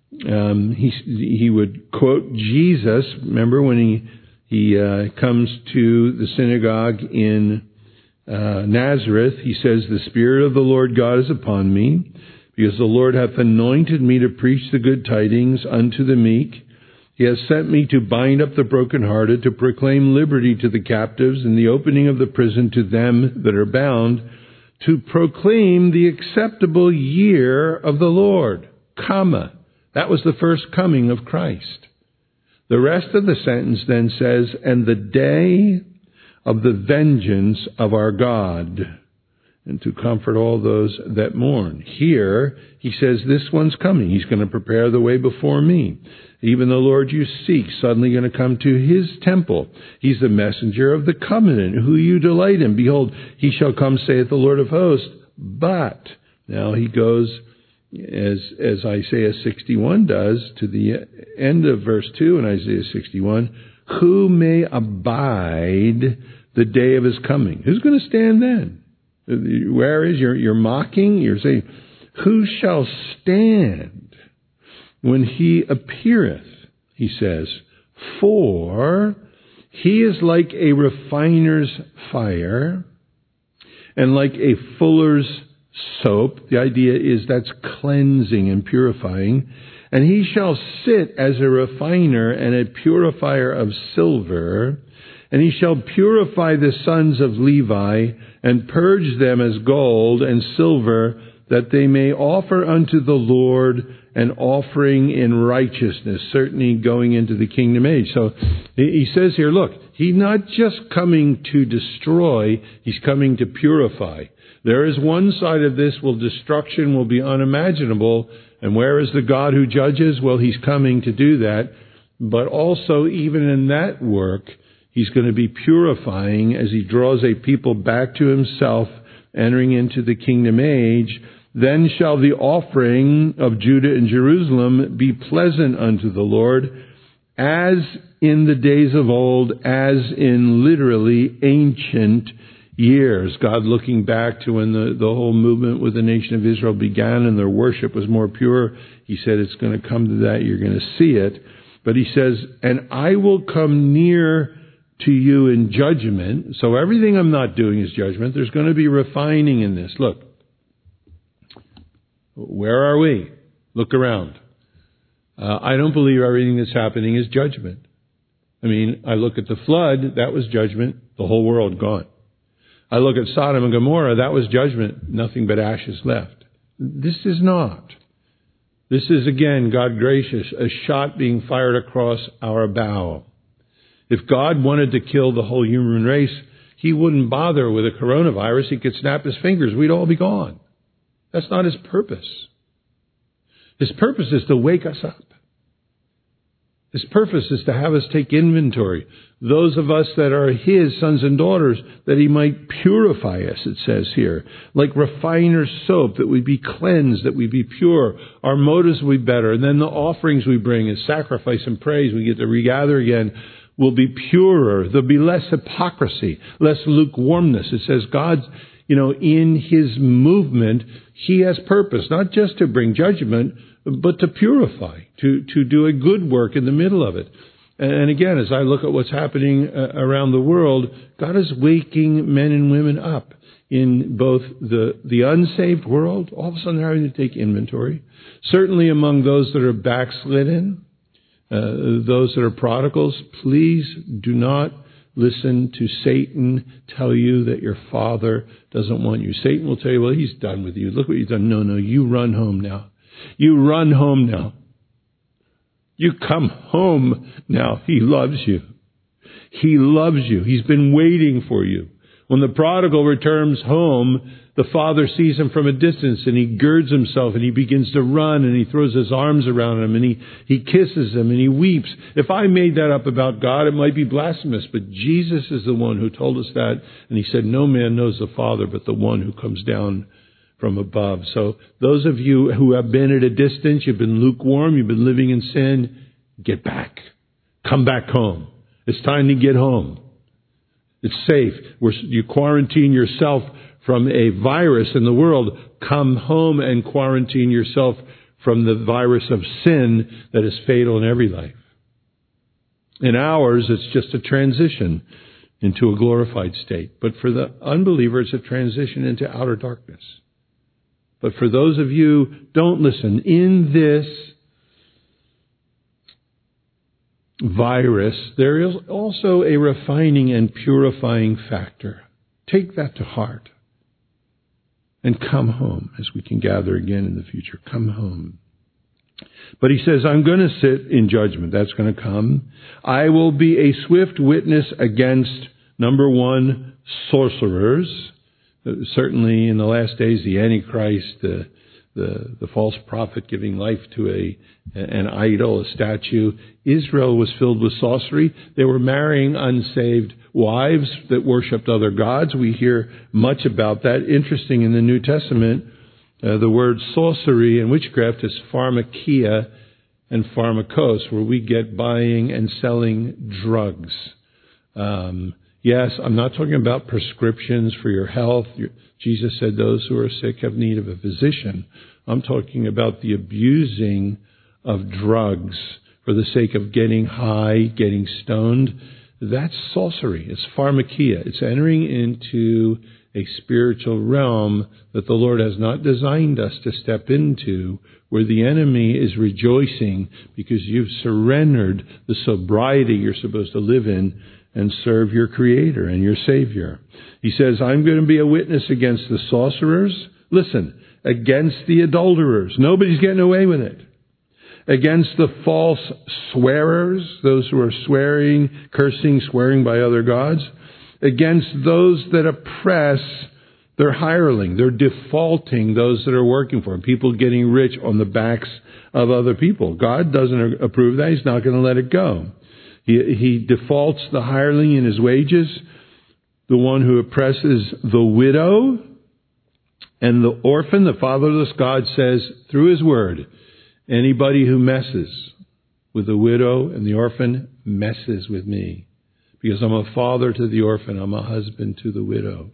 [SPEAKER 1] Um, he he would quote Jesus. Remember when he he uh, comes to the synagogue in uh, Nazareth, he says, "The Spirit of the Lord God is upon me, because the Lord hath anointed me to preach the good tidings unto the meek. He has sent me to bind up the brokenhearted, to proclaim liberty to the captives, and the opening of the prison to them that are bound, to proclaim the acceptable year of the Lord." Comma. That was the first coming of Christ. The rest of the sentence then says, "and the day of the vengeance of our God, and to comfort all those that mourn." Here, he says, this one's coming. He's going to prepare the way before me. Even the Lord you seek, suddenly going to come to his temple. He's the messenger of the covenant, who you delight in. Behold, he shall come, saith the Lord of hosts. But, now he goes, as as Isaiah sixty-one does, to the end of verse two in Isaiah sixty-one, who may abide the day of his coming? Who's going to stand then? Where is you're you're mocking? You're saying, who shall stand when he appeareth? He says, for he is like a refiner's fire and like a fuller's soap. The idea is that's cleansing and purifying. And he shall sit as a refiner and a purifier of silver, and he shall purify the sons of Levi and purge them as gold and silver, that they may offer unto the Lord an offering in righteousness, certainly going into the kingdom age. So he says here, look, he's not just coming to destroy, he's coming to purify. There is one side of this, well, destruction will be unimaginable. And where is the God who judges? Well, he's coming to do that. but also even in that work, He's going to be purifying as He draws a people back to Himself, entering into the kingdom age. Then shall the offering of Judah and Jerusalem be pleasant unto the Lord, as in the days of old, as in literally ancient years. God looking back to when the, the whole movement with the nation of Israel began and their worship was more pure. He said it's going to come to that. You're going to see it. But He says, and I will come near to you in judgment. So everything I'm not doing is judgment. There's going to be refining in this. Look, where are we? Look around. Uh, I don't believe everything that's happening is judgment. I mean, I look at the flood, that was judgment, the whole world gone. I look at Sodom and Gomorrah, that was judgment, nothing but ashes left. This is not. This is, again, God gracious, a shot being fired across our bow. If God wanted to kill the whole human race, He wouldn't bother with a coronavirus. He could snap His fingers. We'd all be gone. That's not His purpose. His purpose is to wake us up. His purpose is to have us take inventory. Those of us that are His sons and daughters, that He might purify us, it says here. Like refiner's soap, that we be cleansed, that we be pure. Our motives will be better. And then the offerings we bring as sacrifice and praise, we get to regather again, will be purer. There'll be less hypocrisy, less lukewarmness. It says God's, you know, in His movement, He has purpose, not just to bring judgment, but to purify, to, to do a good work in the middle of it. And again, as I look at what's happening around the world, God is waking men and women up in both the, the unsaved world. All of a sudden they're having to take inventory. Certainly among those that are backslidden, uh, those that are prodigals, please do not listen to Satan tell you that your Father doesn't want you. Satan will tell you, well, He's done with you. Look what you've done. No, no, you run home now. You run home now. You come home now. He loves you. He loves you. He's been waiting for you. When the prodigal returns home, the father sees him from a distance and he girds himself and he begins to run and he throws his arms around him and he, he kisses him and he weeps. If I made that up about God, it might be blasphemous, but Jesus is the one who told us that. And He said, no man knows the Father but the one who comes down from above. So those of you who have been at a distance, you've been lukewarm, you've been living in sin, get back. Come back home. It's time to get home. It's safe. We're, you quarantine yourself from a virus in the world. Come home and quarantine yourself from the virus of sin that is fatal in every life. In ours, it's just a transition into a glorified state. But for the unbeliever, it's a transition into outer darkness. But for those of you, don't listen. In this virus, there is also a refining and purifying factor. Take that to heart. And come home, as we can gather again in the future. Come home. But He says, I'm going to sit in judgment. That's going to come. I will be a swift witness against, number one, sorcerers. Certainly in the last days, the Antichrist, the, the, the false prophet giving life to a an idol, a statue. Israel was filled with sorcery. They were marrying unsaved wives that worshipped other gods. We hear much about that. Interesting, in the New Testament, uh, the word sorcery and witchcraft is pharmakia and pharmakos, where we get buying and selling drugs. Um Yes, I'm not talking about prescriptions for your health. Jesus said those who are sick have need of a physician. I'm talking about the abusing of drugs for the sake of getting high, getting stoned. That's sorcery. It's pharmakia. It's entering into a spiritual realm that the Lord has not designed us to step into, where the enemy is rejoicing because you've surrendered the sobriety you're supposed to live in and serve your Creator and your Savior. He says, I'm going to be a witness against the sorcerers. Listen, against the adulterers. Nobody's getting away with it. Against the false swearers, those who are swearing, cursing, swearing by other gods. Against those that oppress They're hireling. They're defaulting those that are working for him. People getting rich on the backs of other people. God doesn't approve that. He's not going to let it go. He, he defaults the hireling in his wages, the one who oppresses the widow and the orphan. The fatherless, God says through his word, anybody who messes with the widow and the orphan messes with me. Because I'm a father to the orphan. I'm a husband to the widow.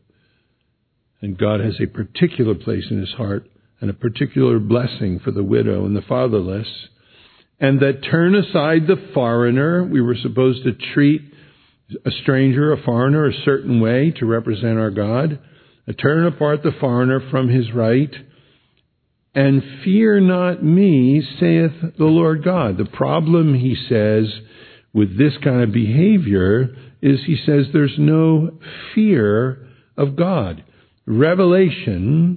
[SPEAKER 1] And God has a particular place in his heart and a particular blessing for the widow and the fatherless. And that turn aside the foreigner. We were supposed to treat a stranger, a foreigner, a certain way to represent our God. Turn apart the foreigner from his right. And fear not me, saith the Lord God. The problem, he says, with this kind of behavior is he says there's no fear of God. Revelation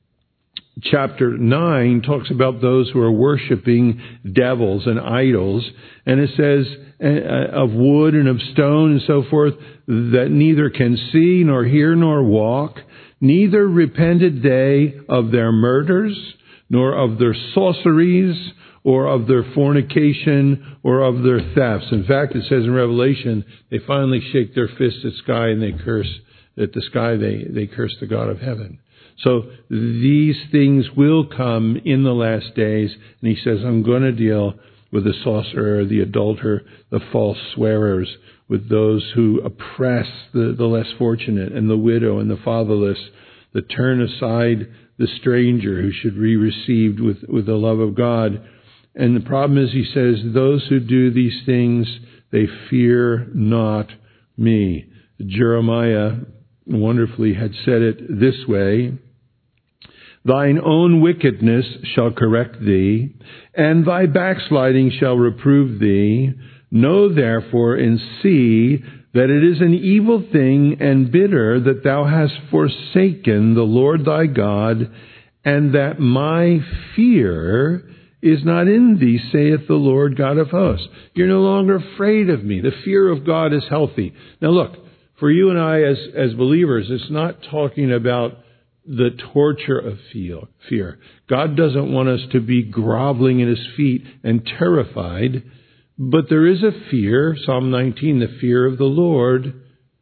[SPEAKER 1] chapter nine talks about those who are worshiping devils and idols, and it says uh, of wood and of stone and so forth, that neither can see nor hear nor walk, neither repented they of their murders, nor of their sorceries, or of their fornication, or of their thefts. In fact, it says in Revelation, they finally shake their fists at sky and they curse at the sky, they, they curse the God of heaven. So these things will come in the last days, and he says, I'm going to deal with the sorcerer, the adulterer, the false swearers, with those who oppress the, the less fortunate, and the widow and the fatherless, that turn aside the stranger who should be received with, with the love of God. And the problem is, he says, those who do these things, they fear not me. Jeremiah wonderfully had said it this way, thine own wickedness shall correct thee, and thy backsliding shall reprove thee. Know therefore and see that it is an evil thing and bitter that thou hast forsaken the Lord thy God, and that my fear is not in thee, saith the Lord God of hosts. You're no longer afraid of me. The fear of God is healthy. Now look, for you and I as, as believers, it's not talking about the torture of fear. God doesn't want us to be groveling at his feet and terrified, but there is a fear. Psalm nineteen, the fear of the Lord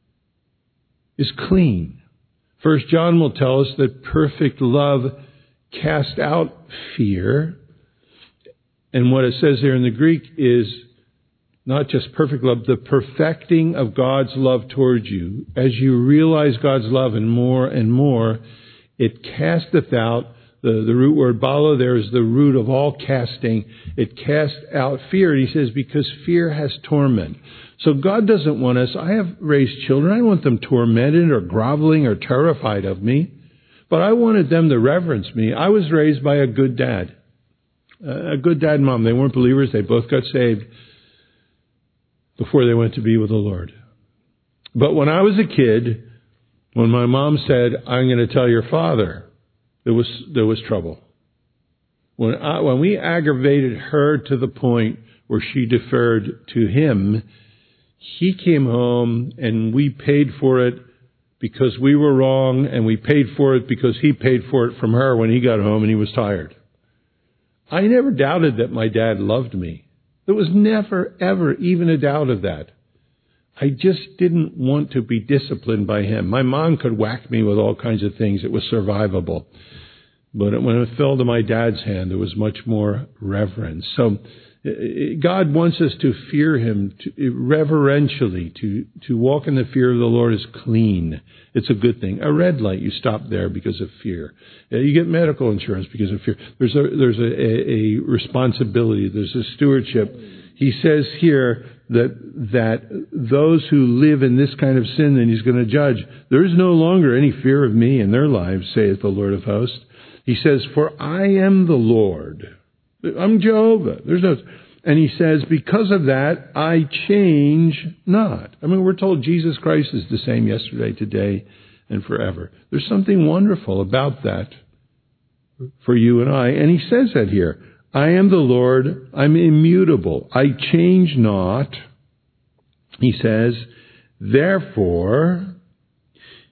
[SPEAKER 1] is clean. First John will tell us that perfect love casts out fear. And what it says there in the Greek is not just perfect love, the perfecting of God's love towards you. As you realize God's love and more and more, it casteth out, the, the root word bala there is the root of all casting. It casts out fear. And he says, because fear has torment. So God doesn't want us, I have raised children, I don't want them tormented or groveling or terrified of me. But I wanted them to reverence me. I was raised by a good dad. A good dad and mom. They weren't believers. They both got saved before they went to be with the Lord. But when I was a kid, when my mom said, I'm going to tell your father, there was there was trouble. When I, when we aggravated her to the point where she deferred to him, he came home and we paid for it because we were wrong, and we paid for it because he paid for it from her when he got home and he was tired. I never doubted that my dad loved me. There was never, ever even a doubt of that. I just didn't want to be disciplined by him. My mom could whack me with all kinds of things. It was survivable. But when it fell to my dad's hand, there was much more reverence. So God wants us to fear him to, reverentially. To, to walk in the fear of the Lord is clean. It's a good thing. A red light, you stop there because of fear. You get medical insurance because of fear. There's a, there's a, a, a responsibility. There's a stewardship. He says here that, that those who live in this kind of sin, and he's going to judge, there is no longer any fear of me in their lives, saith the Lord of hosts. He says, for I am the Lord. I'm Jehovah. There's no, and he says, because of that, I change not. I mean, we're told Jesus Christ is the same yesterday, today, and forever. There's something wonderful about that for you and I. And he says that here. I am the Lord. I'm immutable. I change not. He says, therefore,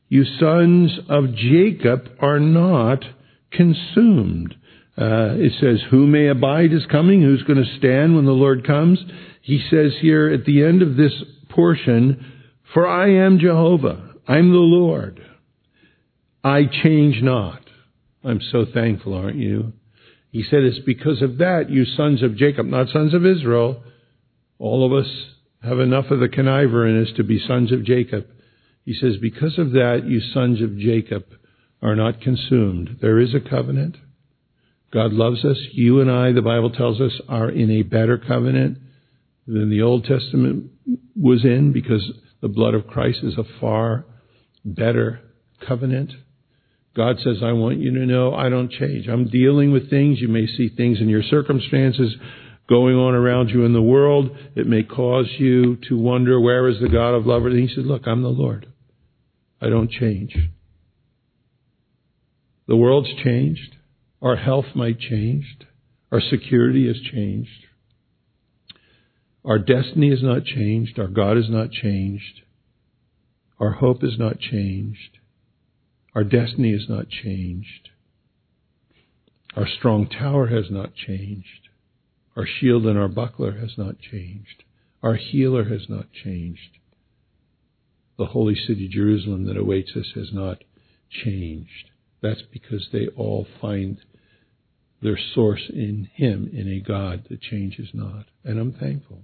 [SPEAKER 1] you sons of Jacob are not consumed. Uh, it says, who may abide his coming? Who's going to stand when the Lord comes? He says here at the end of this portion, for I am Jehovah. I'm the Lord. I change not. I'm so thankful, aren't you? He said, it's because of that, you sons of Jacob, not sons of Israel. All of us have enough of the conniver in us to be sons of Jacob. He says, because of that, you sons of Jacob are not consumed. There is a covenant. God loves us. You and I, the Bible tells us, are in a better covenant than the Old Testament was in, because the blood of Christ is a far better covenant. God says, I want you to know I don't change. I'm dealing with things. You may see things in your circumstances going on around you in the world. It may cause you to wonder, where is the God of love? And he said, look, I'm the Lord. I don't change. The world's changed. Our health might change. Our security has changed. Our destiny is not changed. Our God is not changed. Our hope is not changed. Our destiny is not changed. Our strong tower has not changed. Our shield and our buckler has not changed. Our healer has not changed. The holy city Jerusalem that awaits us has not changed. That's because they all find their source in Him, in a God that changes not. And I'm thankful.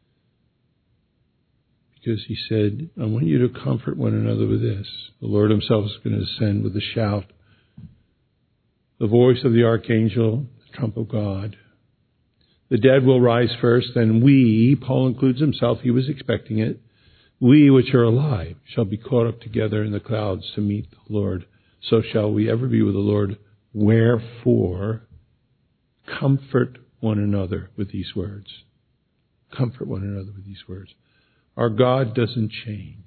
[SPEAKER 1] Because He said, I want you to comfort one another with this. The Lord Himself is going to descend with a shout, the voice of the archangel, the trump of God. The dead will rise first, then we, Paul includes himself, he was expecting it, we which are alive shall be caught up together in the clouds to meet the Lord. So shall we ever be with the Lord. Wherefore, comfort one another with these words. Comfort one another with these words. Our God doesn't change.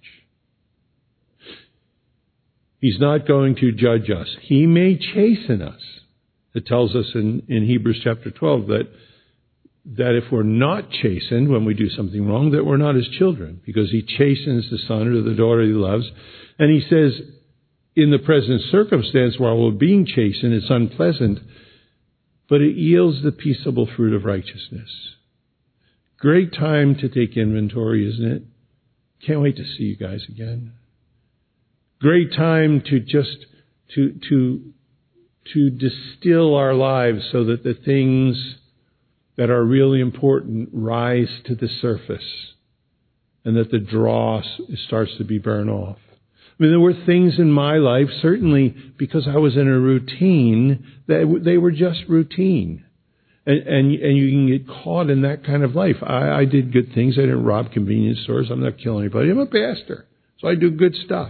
[SPEAKER 1] He's not going to judge us. He may chasten us. It tells us in, in Hebrews chapter twelve that, that if we're not chastened when we do something wrong, that we're not His children, because He chastens the son or the daughter He loves. And He says, in the present circumstance, while we're being chastened, it's unpleasant, but it yields the peaceable fruit of righteousness. Great time to take inventory, isn't it? Can't wait to see you guys again. Great time to just to to to distill our lives so that the things that are really important rise to the surface, and that the dross starts to be burned off. I mean, there were things in my life, certainly because I was in a routine, that they were just routine. And, and, and you can get caught in that kind of life. I, I did good things. I didn't rob convenience stores. I'm not killing anybody. I'm a pastor, so I do good stuff.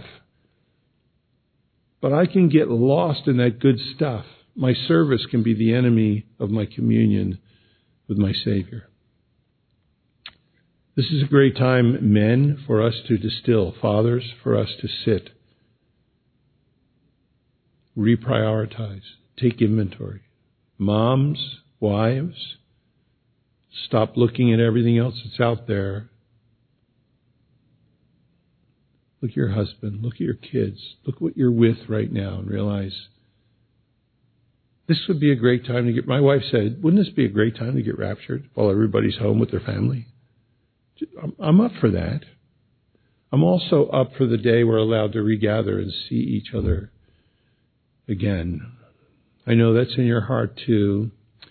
[SPEAKER 1] But I can get lost in that good stuff. My service can be the enemy of my communion with my Savior. This is a great time, men, for us to distill. Fathers, for us to sit. Reprioritize. Take inventory. Moms, wives, stop looking at everything else that's out there. Look at your husband. Look at your kids. Look what you're with right now and realize this would be a great time to get... My wife said, wouldn't this be a great time to get raptured while everybody's home with their family? I'm up for that. I'm also up for the day we're allowed to regather and see each other again. I know that's in your heart too.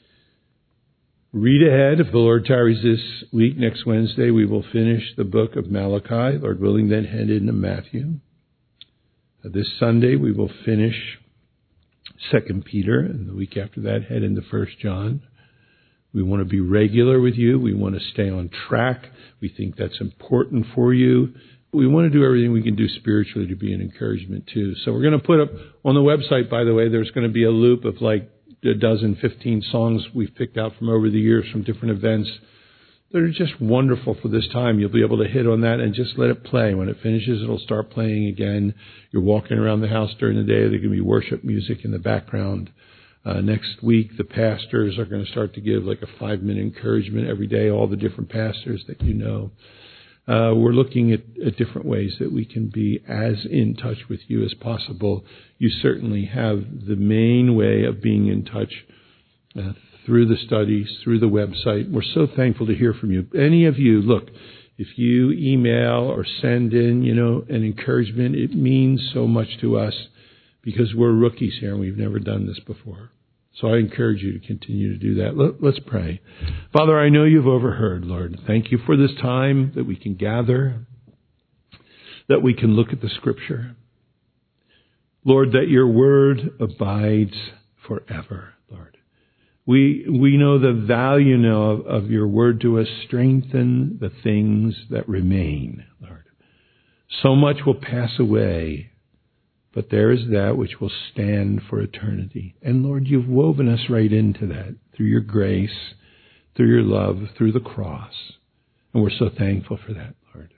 [SPEAKER 1] Read ahead. If the Lord tarries this week, next Wednesday, we will finish the book of Malachi. Lord willing, then head into Matthew. Uh, this Sunday, we will finish Second Peter, and the week after that, head into First John. We want to be regular with you. We want to stay on track. We think that's important for you. We want to do everything we can do spiritually to be an encouragement too. So we're going to put up on the website, by the way, there's going to be a loop of like a dozen, fifteen songs we've picked out from over the years from different events that are just wonderful for this time. You'll be able to hit on that and just let it play. When it finishes, it'll start playing again. You're walking around the house during the day. There can be worship music in the background. Uh, next week, the pastors are going to start to give like a five-minute encouragement every day, all the different pastors that you know. Uh, we're looking at, at different ways that we can be as in touch with you as possible. You certainly have the main way of being in touch uh, through the studies, through the website. We're so thankful to hear from you. Any of you, look, if you email or send in, you know, an encouragement, it means so much to us because we're rookies here and we've never done this before. So I encourage you to continue to do that. Let, let's pray. Father, I know you've overheard, Lord. Thank you for this time that we can gather, that we can look at the Scripture. Lord, that your word abides forever, Lord. We we know the value now of, of your word to us. Strengthen the things that remain, Lord. So much will pass away, but there is that which will stand for eternity. And Lord, you've woven us right into that through your grace, through your love, through the cross. And we're so thankful for that, Lord.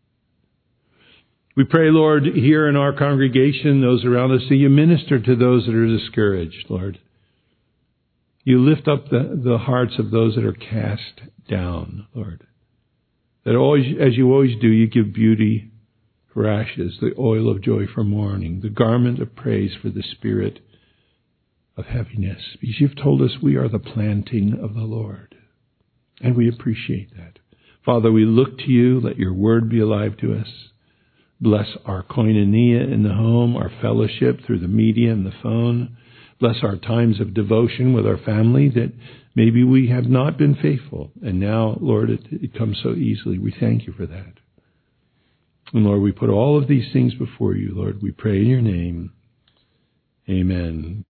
[SPEAKER 1] We pray, Lord, here in our congregation, those around us, that you minister to those that are discouraged, Lord. You lift up the, the hearts of those that are cast down, Lord. That always, as you always do, you give beauty for ashes, the oil of joy for mourning, the garment of praise for the spirit of heaviness. Because you've told us we are the planting of the Lord. And we appreciate that. Father, we look to you. Let your word be alive to us. Bless our koinonia in the home, our fellowship through the media and the phone. Bless our times of devotion with our family that maybe we have not been faithful. And now, Lord, it, it comes so easily. We thank you for that. And Lord, we put all of these things before you, Lord. We pray in your name. Amen.